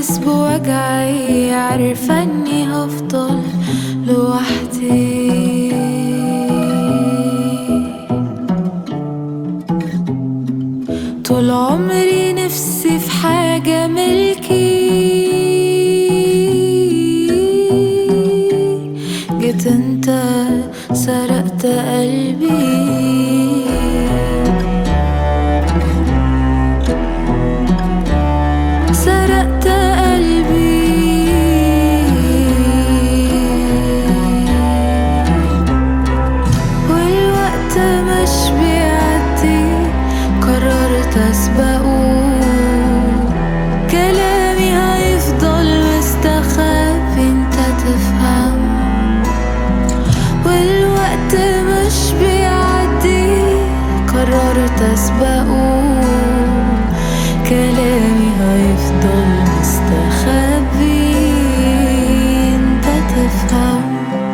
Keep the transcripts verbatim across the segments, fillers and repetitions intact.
حاسس بوجعي، عارفة اني هفضل لوحدي. طول عمري نفسي في حاجة ملكي، جيت انت سرقت قلبي. سرقت قلبي والوقت مش بيعدي، قررت اسبقه. كلامي هيفضل مستخبي انت تفهم، والوقت مش بيعدي، قررت اسبقه. كلامي هيفضل مستخبي انت تفهم.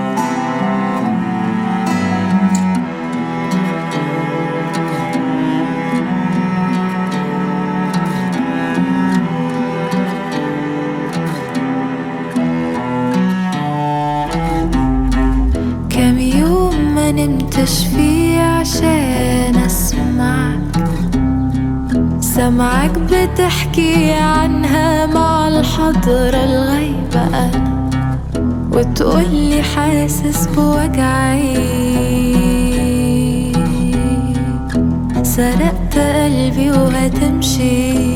كام يوم ما نمتش فيه عشان اسمعك، سمعك بتحكي عنها مع الحضرة الغايبة أنا، وتقولي حاسس بوجعي. سرقت قلبي وهتمشي.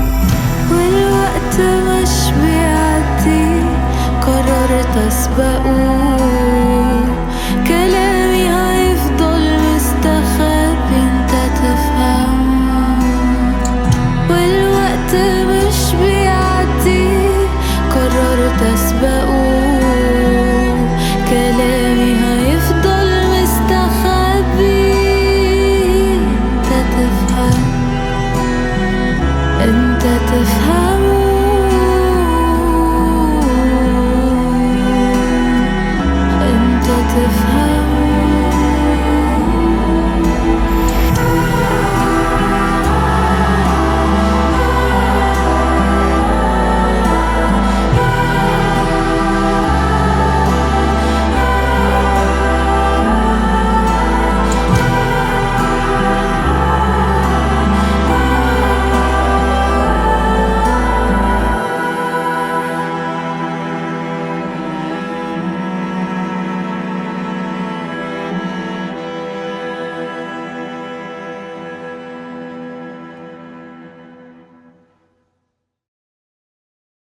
مش بيعدي، قررت اسبقه.